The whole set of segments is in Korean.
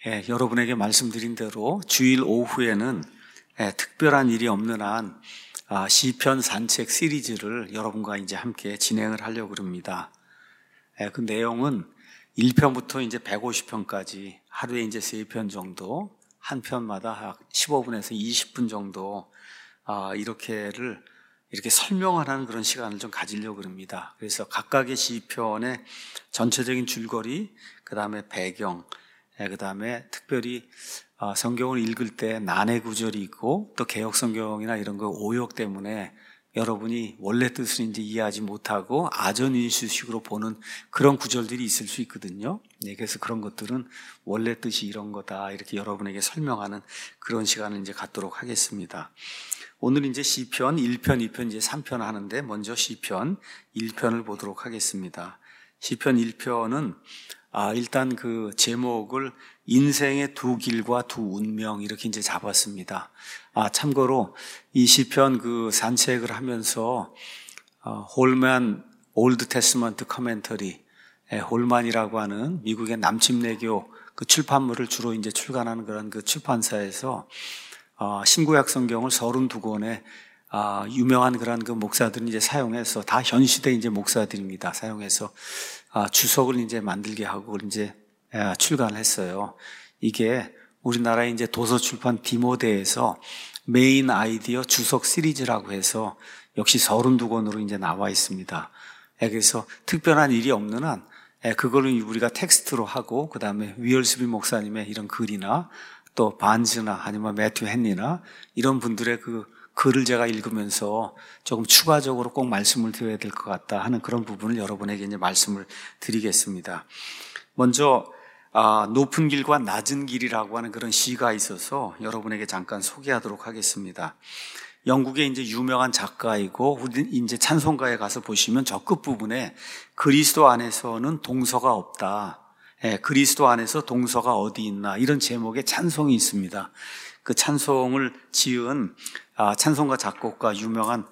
여러분에게 말씀드린 대로 주일 오후에는 특별한 일이 없는 한 시편 산책 시리즈를 여러분과 이제 함께 진행을 하려고 합니다. 그 내용은 1편부터 이제 150편까지 하루에 이제 3편 정도, 한 편마다 15분에서 20분 정도 이렇게 설명하는 그런 시간을 좀 가지려고 합니다. 그래서 각각의 시편의 전체적인 줄거리, 그 다음에 배경, 그 다음에 특별히 성경을 읽을 때 난해 구절이 있고 또 개역 성경이나 이런 거 오역 때문에 여러분이 원래 뜻을 이제 이해하지 못하고 아전인수식으로 보는 그런 구절들이 있을 수 있거든요. 그래서 그런 것들은 원래 뜻이 이런 거다 이렇게 여러분에게 설명하는 그런 시간을 이제 갖도록 하겠습니다. 오늘 이제 시편 1편, 2편, 이제 3편 하는데 먼저 시편 1편을 보도록 하겠습니다. 시편 1편은 일단 그 제목을 인생의 두 길과 두 운명 이렇게 이제 잡았습니다. 참고로 이 시편 그 산책을 하면서 홀만 올드 테스먼트 커멘터리, 홀만이라고 하는 미국의 남침내교 그 출판물을 주로 이제 출간하는 그런 그 출판사에서 신구약 성경을 32권의 유명한 그런 그 목사들이 이제 사용해서 다 현시대 이제 목사들입니다. 사용해서 주석을 이제 만들게 하고 이제 출간을 했어요. 이게 우리나라의 이제 도서출판 디모데에서 메인 아이디어 주석 시리즈라고 해서 역시 32권으로 이제 나와 있습니다. 그래서 특별한 일이 없는 한 그거를 우리가 텍스트로 하고 그 다음에 위얼스비 목사님의 이런 글이나 또 반즈나 아니면 매튜 헨리나 이런 분들의 그 글을 제가 읽으면서 조금 추가적으로 꼭 말씀을 드려야 될 것 같다 하는 그런 부분을 여러분에게 이제 말씀을 드리겠습니다. 먼저 높은 길과 낮은 길이라고 하는 그런 시가 있어서 여러분에게 잠깐 소개하도록 하겠습니다. 영국의 이제 유명한 작가이고 우리 이제 찬송가에 가서 보시면 저 끝부분에 그리스도 안에서는 동서가 없다. 그리스도 안에서 동서가 어디 있나 이런 제목의 찬송이 있습니다. 그 찬송을 지은 찬송가 작곡가 유명한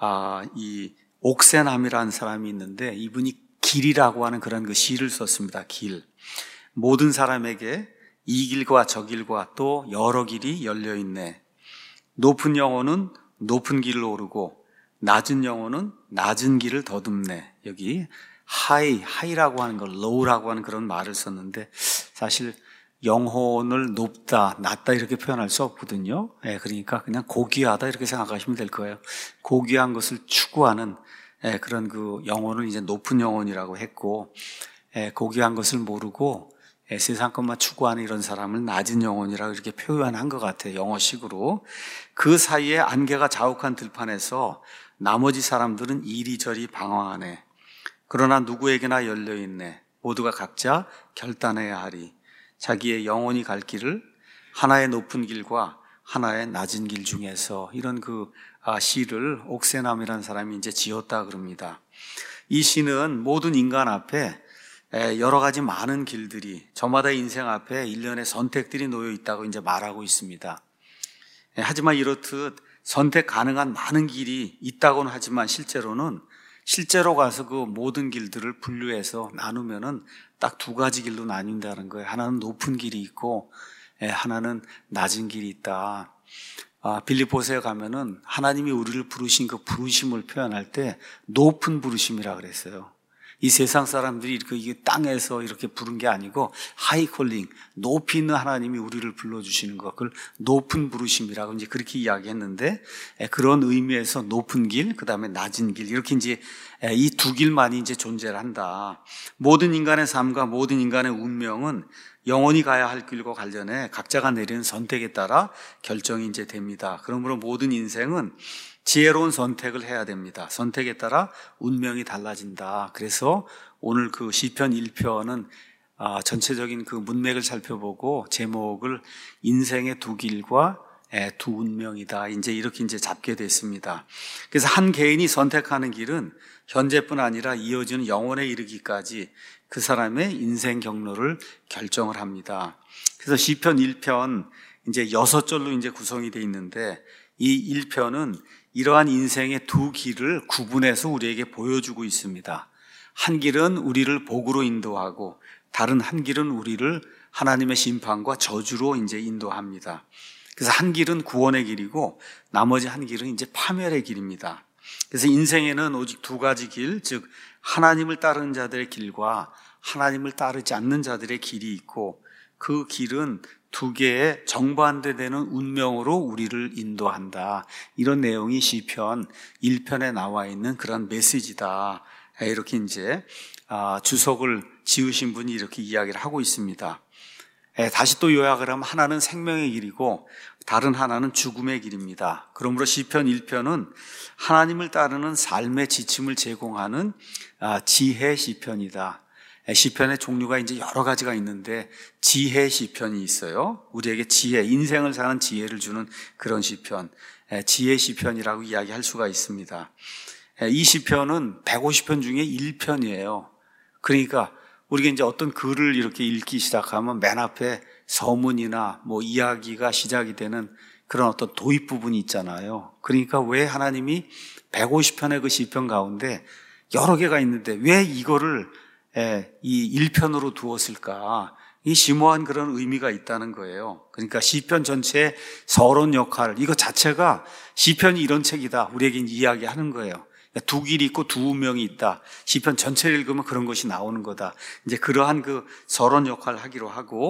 이 옥센함이라는 사람이 있는데 이분이 길이라고 하는 그런 그 시를 썼습니다. 길. 모든 사람에게 이 길과 저 길과 또 여러 길이 열려 있네. 높은 영혼은 높은 길을 오르고 낮은 영혼은 낮은 길을 더듬네. 여기 하이라고 하는 걸 low라고 하는 그런 말을 썼는데 사실 영혼을 높다, 낮다 이렇게 표현할 수 없거든요. 그러니까 그냥 고귀하다 이렇게 생각하시면 될 거예요. 고귀한 것을 추구하는 그런 그 영혼을 이제 높은 영혼이라고 했고, 고귀한 것을 모르고 세상 것만 추구하는 이런 사람을 낮은 영혼이라고 이렇게 표현한 것 같아요. 영어식으로. 그 사이에 안개가 자욱한 들판에서 나머지 사람들은 이리저리 방황하네. 그러나 누구에게나 열려있네. 모두가 각자 결단해야 하리. 자기의 영혼이 갈 길을 하나의 높은 길과 하나의 낮은 길 중에서 이런 그 시를 옥세남이라는 사람이 이제 지었다 그럽니다. 이 시는 모든 인간 앞에 여러 가지 많은 길들이 저마다 인생 앞에 일련의 선택들이 놓여 있다고 이제 말하고 있습니다. 하지만 이렇듯 선택 가능한 많은 길이 있다고는 하지만 실제로 가서 그 모든 길들을 분류해서 나누면은 딱 두 가지 길로 나뉜다는 거예요. 하나는 높은 길이 있고 하나는 낮은 길이 있다. 빌립보서에 가면은 하나님이 우리를 부르신 그 부르심을 표현할 때 높은 부르심이라 그랬어요. 이 세상 사람들이 이게 땅에서 이렇게 부른 게 아니고 하이 콜링, 높이 있는 하나님이 우리를 불러주시는 것, 그걸 높은 부르심이라고 이제 그렇게 이야기했는데 그런 의미에서 높은 길, 그 다음에 낮은 길 이렇게 이제 이 두 길만이 이제 존재를 한다. 모든 인간의 삶과 모든 인간의 운명은 영원히 가야 할 길과 관련해 각자가 내리는 선택에 따라 결정이 이제 됩니다. 그러므로 모든 인생은 지혜로운 선택을 해야 됩니다. 선택에 따라 운명이 달라진다. 그래서 오늘 그 시편 1편은 전체적인 그 문맥을 살펴보고 제목을 인생의 두 길과 두 운명이다. 이렇게 잡게 됐습니다. 그래서 한 개인이 선택하는 길은 현재뿐 아니라 이어지는 영원에 이르기까지 그 사람의 인생 경로를 결정을 합니다. 그래서 시편 1편 이제 6절로 이제 구성이 되어 있는데 이 1편은 이러한 인생의 두 길을 구분해서 우리에게 보여주고 있습니다. 한 길은 우리를 복으로 인도하고 다른 한 길은 우리를 하나님의 심판과 저주로 이제 인도합니다. 그래서 한 길은 구원의 길이고 나머지 한 길은 이제 파멸의 길입니다. 그래서 인생에는 오직 두 가지 길, 즉 하나님을 따르는 자들의 길과 하나님을 따르지 않는 자들의 길이 있고 그 길은 두 개의 정반대되는 운명으로 우리를 인도한다. 이런 내용이 시편 1편에 나와 있는 그런 메시지다. 이렇게 이제 주석을 지으신 분이 이렇게 이야기를 하고 있습니다. 다시 또 요약을 하면 하나는 생명의 길이고 다른 하나는 죽음의 길입니다. 그러므로 시편 1편은 하나님을 따르는 삶의 지침을 제공하는 지혜 시편이다. 시편의 종류가 이제 여러 가지가 있는데 지혜 시편이 있어요. 우리에게 지혜, 인생을 사는 지혜를 주는 그런 시편, 지혜 시편이라고 이야기할 수가 있습니다. 이 시편은 150편 중에 1편이에요. 그러니까 우리가 이제 어떤 글을 이렇게 읽기 시작하면 맨 앞에 서문이나 뭐 이야기가 시작이 되는 그런 어떤 도입 부분이 있잖아요. 그러니까 왜 하나님이 150편의 그 시편 가운데 여러 개가 있는데 왜 이거를 이 1편으로 두었을까? 이 심오한 그런 의미가 있다는 거예요. 그러니까 시편 전체의 서론 역할, 이거 자체가 시편이 이런 책이다. 우리에게 이야기하는 거예요. 두 길이 있고 두 운명이 있다. 시편 전체를 읽으면 그런 것이 나오는 거다. 이제 그러한 그 서론 역할을 하기도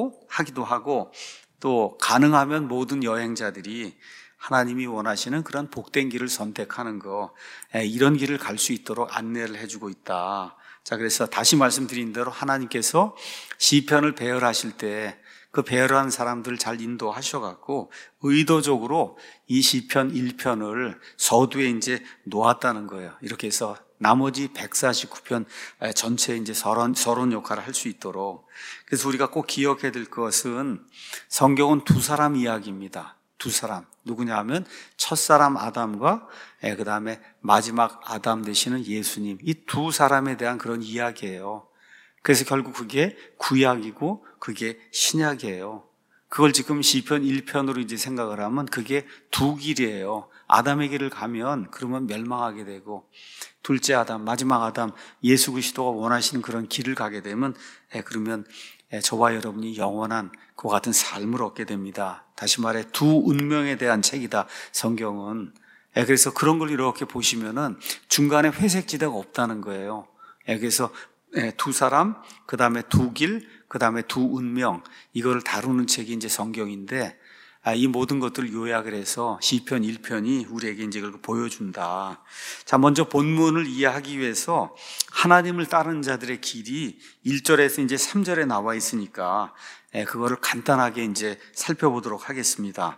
하고 또 가능하면 모든 여행자들이 하나님이 원하시는 그런 복된 길을 선택하는 거, 이런 길을 갈 수 있도록 안내를 해주고 있다. 자, 그래서 다시 말씀드린 대로 하나님께서 시편을 배열하실 때 그 배열한 사람들을 잘 인도하셔갖고 의도적으로 이 시편 1편을 서두에 이제 놓았다는 거예요. 이렇게 해서 나머지 149편 전체에 이제 서론 역할을 할 수 있도록. 그래서 우리가 꼭 기억해야 될 것은 성경은 두 사람 이야기입니다. 두 사람. 누구냐 하면 첫사람 아담과 그 다음에 마지막 아담 되시는 예수님. 이 두 사람에 대한 그런 이야기예요. 그래서 결국 그게 구약이고 그게 신약이에요. 그걸 지금 시편 1편으로 이제 생각을 하면 그게 두 길이에요. 아담의 길을 가면 그러면 멸망하게 되고 둘째 아담, 마지막 아담, 예수 그리스도가 원하시는 그런 길을 가게 되면 그러면 저와 여러분이 영원한 그와 같은 삶을 얻게 됩니다. 다시 말해 두 운명에 대한 책이다, 성경은. 그래서 그런 걸 이렇게 보시면은 중간에 회색지대가 없다는 거예요. 그래서 두 사람, 그 다음에 두 길, 그 다음에 두 운명, 이거를 다루는 책이 이제 성경인데, 이 모든 것들을 요약을 해서 시편 1편이 우리에게 이제 그걸 보여준다. 자, 먼저 본문을 이해하기 위해서 하나님을 따르는 자들의 길이 1절에서 이제 3절에 나와 있으니까 그거를 간단하게 이제 살펴보도록 하겠습니다.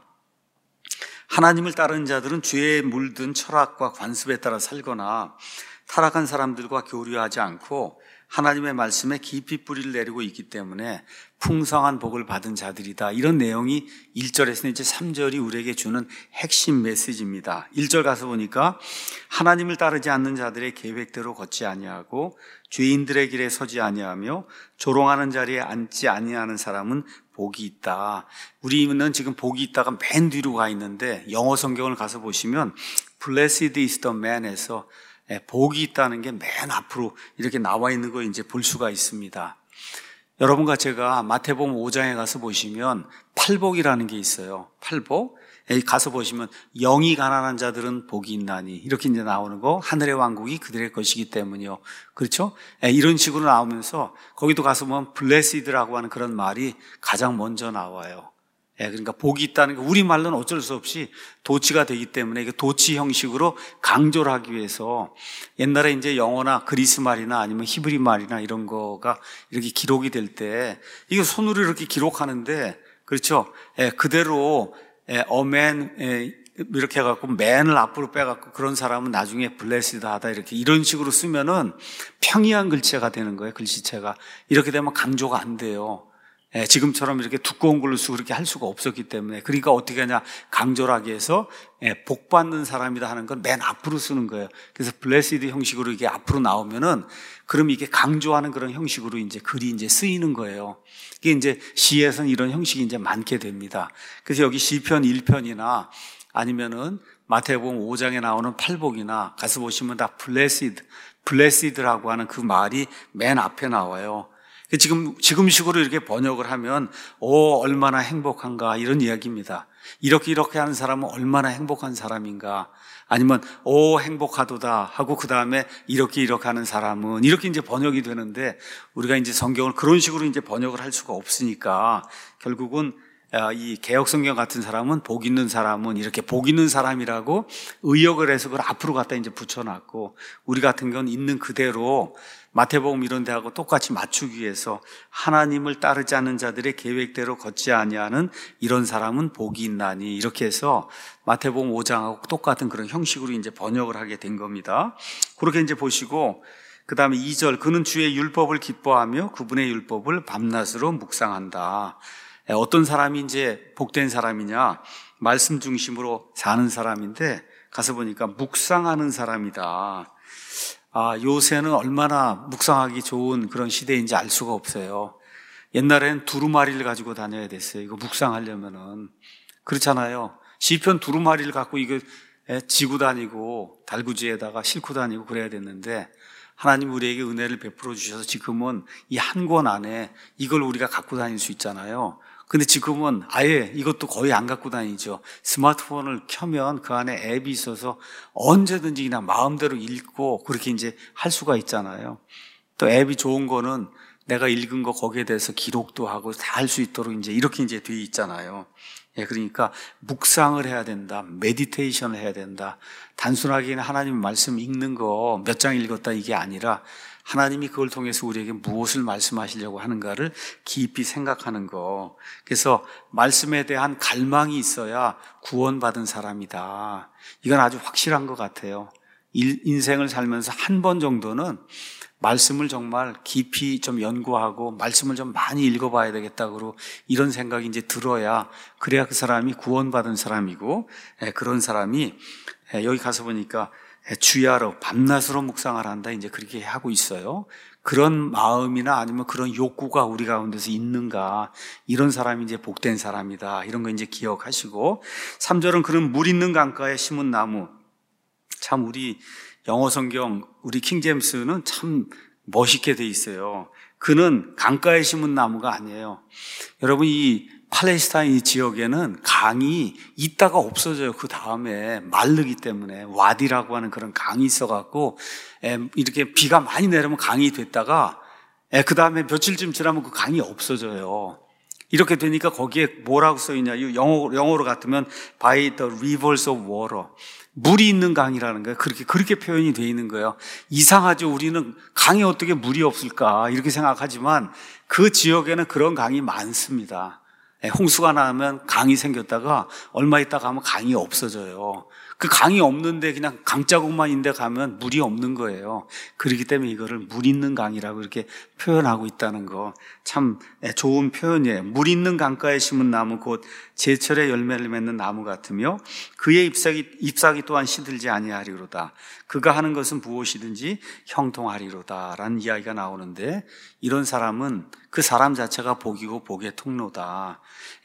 하나님을 따르는 자들은 죄에 물든 철학과 관습에 따라 살거나 타락한 사람들과 교류하지 않고 하나님의 말씀에 깊이 뿌리를 내리고 있기 때문에 풍성한 복을 받은 자들이다. 이런 내용이 1절에서 이제 3절이 우리에게 주는 핵심 메시지입니다. 1절 가서 보니까 하나님을 따르지 않는 자들의 계획대로 걷지 아니하고 죄인들의 길에 서지 아니하며 조롱하는 자리에 앉지 아니하는 사람은 복이 있다. 우리는 지금 복이 있다가 맨 뒤로 가 있는데 영어 성경을 가서 보시면 Blessed is the man에서 복이 있다는 게 맨 앞으로 이렇게 나와 있는 거 이제 볼 수가 있습니다. 여러분과 제가 마태복음 5장에 가서 보시면 팔복이라는 게 있어요. 팔복. 가서 보시면 영이 가난한 자들은 복이 있나니 이렇게 이제 나오는 거, 하늘의 왕국이 그들의 것이기 때문이요. 그렇죠? 이런 식으로 나오면서 거기도 가서 보면 블레시드라고 하는 그런 말이 가장 먼저 나와요. 그러니까 복이 있다는 게 우리말로는 어쩔 수 없이 도치가 되기 때문에 이게 도치 형식으로 강조를 하기 위해서 옛날에 이제 영어나 그리스 말이나 아니면 히브리 말이나 이런 거가 이렇게 기록이 될 때 이게 손으로 이렇게 기록하는데 그렇죠? 그대로 어맨 이렇게 해갖고 맨을 앞으로 빼갖고 그런 사람은 나중에 블레시드 하다 이렇게 이런 식으로 쓰면은 평이한 글체가 되는 거예요. 글씨체가. 이렇게 되면 강조가 안 돼요. 지금처럼 이렇게 두꺼운 걸로 쓰고 그렇게 할 수가 없었기 때문에. 그러니까 어떻게 하냐, 강조를 하기 위해서 복 받는 사람이다 하는 건 맨 앞으로 쓰는 거예요. 그래서 블레시드 형식으로 이게 앞으로 나오면은 그럼 이게 강조하는 그런 형식으로 이제 글이 이제 쓰이는 거예요. 이게 이제 시에서는 이런 형식이 이제 많게 됩니다. 그래서 여기 시편 1편이나 아니면은 마태복음 5장에 나오는 팔복이나 가서 보시면 다 블레시드라고 하는 그 말이 맨 앞에 나와요. 지금식으로 이렇게 번역을 하면, 얼마나 행복한가, 이런 이야기입니다. 이렇게 하는 사람은 얼마나 행복한 사람인가. 아니면, 행복하도다 하고, 그 다음에 이렇게 하는 사람은, 이렇게 이제 번역이 되는데, 우리가 이제 성경을 그런 식으로 이제 번역을 할 수가 없으니까, 결국은 이 개역성경 같은 사람은 복 있는 사람은 이렇게 복 있는 사람이라고 의역을 해서 그걸 앞으로 갖다 이제 붙여놨고, 우리 같은 경우는 있는 그대로 마태복음 이런 데하고 똑같이 맞추기 위해서 하나님을 따르지 않는 자들의 계획대로 걷지 아니하는 이런 사람은 복이 있나니, 이렇게 해서 마태복음 5장하고 똑같은 그런 형식으로 이제 번역을 하게 된 겁니다. 그렇게 이제 보시고, 그 다음에 2절, 그는 주의 율법을 기뻐하며 그분의 율법을 밤낮으로 묵상한다. 어떤 사람이 이제 복된 사람이냐? 말씀 중심으로 사는 사람인데, 가서 보니까 묵상하는 사람이다. 요새는 얼마나 묵상하기 좋은 그런 시대인지 알 수가 없어요. 옛날엔 두루마리를 가지고 다녀야 됐어요. 이거 묵상하려면은. 그렇잖아요. 시편 두루마리를 갖고 이거 지고 다니고 달구지에다가 싣고 다니고 그래야 됐는데, 하나님 우리에게 은혜를 베풀어 주셔서 지금은 이 한 권 안에 이걸 우리가 갖고 다닐 수 있잖아요. 근데 지금은 아예 이것도 거의 안 갖고 다니죠. 스마트폰을 켜면 그 안에 앱이 있어서 언제든지 그냥 마음대로 읽고 그렇게 이제 할 수가 있잖아요. 또 앱이 좋은 거는 내가 읽은 거 거기에 대해서 기록도 하고 다 할 수 있도록 이제 이렇게 이제 돼 있잖아요. 그러니까 묵상을 해야 된다. 메디테이션을 해야 된다. 단순하게 하나님 말씀 읽는 거 몇 장 읽었다 이게 아니라 하나님이 그걸 통해서 우리에게 무엇을 말씀하시려고 하는가를 깊이 생각하는 거. 그래서 말씀에 대한 갈망이 있어야 구원받은 사람이다. 이건 아주 확실한 것 같아요. 인생을 살면서 한 번 정도는 말씀을 정말 깊이 좀 연구하고 말씀을 좀 많이 읽어봐야 되겠다고 이런 생각이 이제 들어야, 그래야 그 사람이 구원받은 사람이고, 그런 사람이 여기 가서 보니까 주야로 밤낮으로 묵상을 한다 이제 그렇게 하고 있어요. 그런 마음이나 아니면 그런 욕구가 우리 가운데서 있는가, 이런 사람이 이제 복된 사람이다, 이런 거 이제 기억하시고, 3절은 그런 물 있는 강가에 심은 나무. 참 우리 영어 성경, 우리 킹제임스는 참 멋있게 돼 있어요. 그는 강가에 심은 나무가 아니에요. 여러분, 이 팔레스타인 이 지역에는 강이 있다가 없어져요. 그 다음에 마르기 때문에. 와디라고 하는 그런 강이 있어갖고 이렇게 비가 많이 내리면 강이 됐다가 그 다음에 며칠쯤 지나면 그 강이 없어져요. 이렇게 되니까 거기에 뭐라고 써있냐, 영어로 같으면 by the rivers of water, 물이 있는 강이라는 거예요. 그렇게 표현이 되어 있는 거예요. 이상하죠. 우리는 강에 어떻게 물이 없을까 이렇게 생각하지만 그 지역에는 그런 강이 많습니다. 홍수가 나면 강이 생겼다가 얼마 있다가 하면 강이 없어져요. 그 강이 없는데 그냥 강자국만 있는데 가면 물이 없는 거예요. 그렇기 때문에 이거를 물 있는 강이라고 이렇게 표현하고 있다는 거 참 좋은 표현이에요. 물 있는 강가에 심은 나무 곧 제철에 열매를 맺는 나무 같으며 그의 잎사귀 또한 시들지 아니하리로다. 그가 하는 것은 무엇이든지 형통하리로다 라는 이야기가 나오는데, 이런 사람은 그 사람 자체가 복이고 복의 통로다.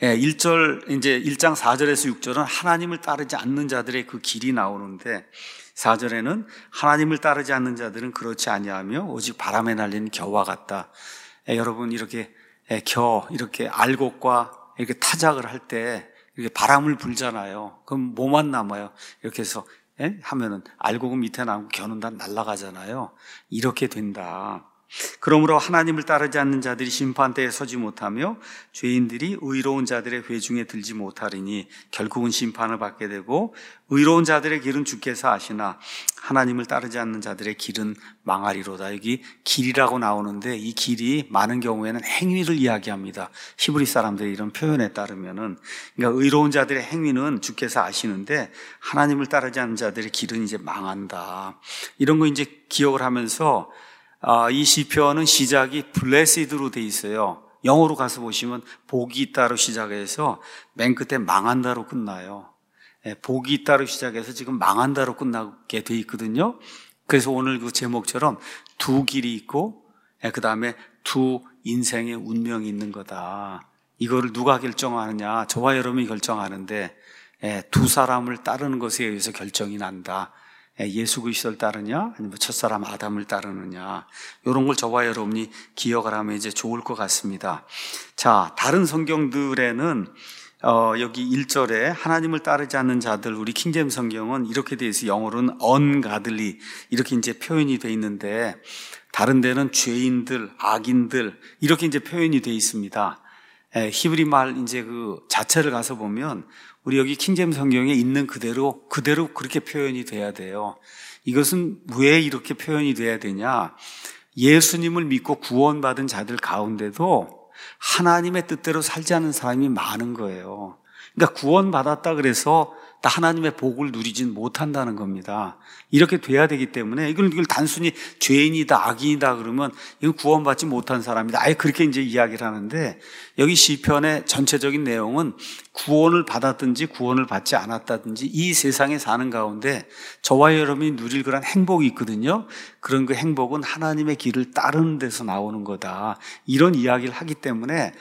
1장 4절에서 6절은 하나님을 따르지 않는 자들의 그 길이 나오는데, 4절에는 하나님을 따르지 않는 자들은 그렇지 아니하며 오직 바람에 날리는 겨와 같다. 여러분, 이렇게 이렇게 알곡과 이렇게 타작을 할 때 이렇게 바람을 불잖아요. 그럼 뭐만 남아요? 이렇게 해서 하면은 알곡은 밑에 남고 겨는 다 날아가잖아요. 이렇게 된다. 그러므로 하나님을 따르지 않는 자들이 심판대에 서지 못하며 죄인들이 의로운 자들의 회중에 들지 못하리니 결국은 심판을 받게 되고, 의로운 자들의 길은 주께서 아시나 하나님을 따르지 않는 자들의 길은 망하리로다. 여기 길이라고 나오는데 이 길이 많은 경우에는 행위를 이야기합니다. 히브리 사람들의 이런 표현에 따르면은, 그러니까 의로운 자들의 행위는 주께서 아시는데 하나님을 따르지 않는 자들의 길은 이제 망한다. 이런 거 이제 기억을 하면서 이 시편은 시작이 blessed로 돼 있어요. 영어로 가서 보시면 복이 있다로 시작해서 맨 끝에 망한다로 끝나요. 복이 있다로 시작해서 지금 망한다로 끝나게 돼 있거든요. 그래서 오늘 그 제목처럼 두 길이 있고 그 다음에 두 인생의 운명이 있는 거다. 이거를 누가 결정하느냐? 저와 여러분이 결정하는데 두 사람을 따르는 것에 의해서 결정이 난다. 예수 그리스도를 따르냐 아니면 첫사람 아담을 따르느냐, 이런 걸 저와 여러분이 기억을 하면 이제 좋을 것 같습니다. 자, 다른 성경들에는 여기 1절에 하나님을 따르지 않는 자들, 우리 킹제임스 성경은 이렇게 되어 있어요. 영어로는 ungodly 이렇게 이제 표현이 되어 있는데, 다른 데는 죄인들, 악인들 이렇게 이제 표현이 되어 있습니다. 히브리 말 이제 그 자체를 가서 보면 우리 여기 킹제임스 성경에 있는 그대로 그렇게 표현이 돼야 돼요. 이것은 왜 이렇게 표현이 돼야 되냐? 예수님을 믿고 구원받은 자들 가운데도 하나님의 뜻대로 살지 않는 사람이 많은 거예요. 그러니까 구원받았다 그래서 하나님의 복을 누리진 못한다는 겁니다. 이렇게 돼야 되기 때문에 이걸 단순히 죄인이다, 악인이다 그러면 이건 구원받지 못한 사람이다, 아예 그렇게 이제 이야기를 하는데, 여기 시편의 전체적인 내용은 구원을 받았든지 구원을 받지 않았다든지 이 세상에 사는 가운데 저와 여러분이 누릴 그런 행복이 있거든요. 그런 그 행복은 하나님의 길을 따르는 데서 나오는 거다, 이런 이야기를 하기 때문에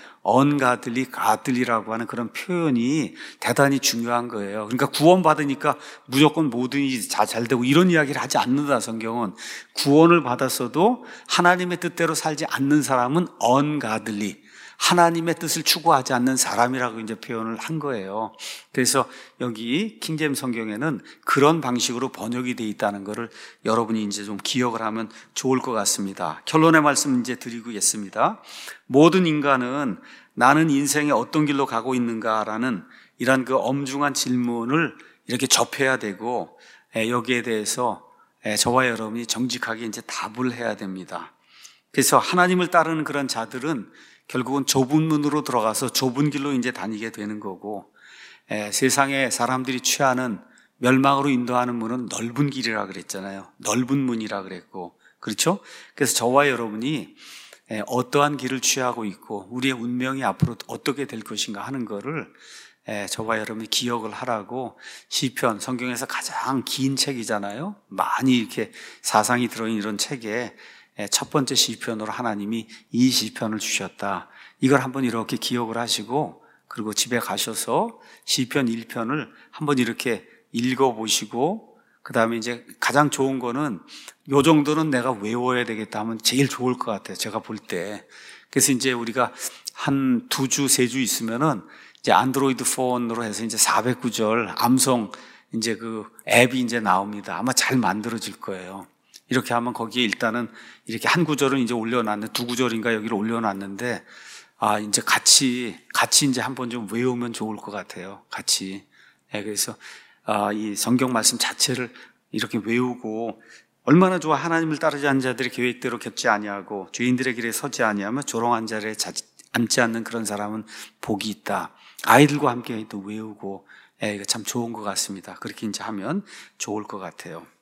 가들리라고 하는 그런 표현이 대단히 중요한 거예요. 그러니까 구원받으니까 무조건 모든 일이 잘 되고 이런 이야기를 하지 않는다. 성경은 구원을 받았어도 하나님의 뜻대로 살지 않는 사람은 ungodly, 하나님의 뜻을 추구하지 않는 사람이라고 이제 표현을 한 거예요. 그래서 여기 킹제임스 성경에는 그런 방식으로 번역이 되어 있다는 것을 여러분이 이제 좀 기억을 하면 좋을 것 같습니다. 결론의 말씀 이제 드리겠습니다. 모든 인간은 나는 인생에 어떤 길로 가고 있는가라는 이런 그 엄중한 질문을 이렇게 접해야 되고, 여기에 대해서 저와 여러분이 정직하게 이제 답을 해야 됩니다. 그래서 하나님을 따르는 그런 자들은 결국은 좁은 문으로 들어가서 좁은 길로 이제 다니게 되는 거고, 세상에 사람들이 취하는 멸망으로 인도하는 문은 넓은 길이라 그랬잖아요. 넓은 문이라 그랬고, 그렇죠? 그래서 저와 여러분이 어떠한 길을 취하고 있고 우리의 운명이 앞으로 어떻게 될 것인가 하는 거를 저와 여러분이 기억을 하라고, 시편, 성경에서 가장 긴 책이잖아요. 많이 이렇게 사상이 들어있는 이런 책에 첫 번째 시편으로 하나님이 이 시편을 주셨다. 이걸 한번 이렇게 기억을 하시고, 그리고 집에 가셔서 시편 1편을 한번 이렇게 읽어보시고, 그 다음에 이제 가장 좋은 거는 요 정도는 내가 외워야 되겠다 하면 제일 좋을 것 같아요, 제가 볼 때. 그래서 이제 우리가 한 2주, 3주 있으면은 이제 안드로이드 폰으로 해서 이제 409절 암송 이제 그 앱이 이제 나옵니다. 아마 잘 만들어질 거예요. 이렇게 하면 거기에 일단은 이렇게 한 구절은 이제 올려놨는데, 2구절인가 여기를 올려놨는데, 이제 같이 이제 한번 좀 외우면 좋을 것 같아요. 같이. 그래서 이 성경 말씀 자체를 이렇게 외우고, 얼마나 좋아. 하나님을 따르지 않는 자들의 계획대로 겹지 아니하고 죄인들의 길에 서지 아니하며 조롱한 자리에 앉지 않는 그런 사람은 복이 있다. 아이들과 함께 또 외우고, 이거 참 좋은 것 같습니다. 그렇게 이제 하면 좋을 것 같아요.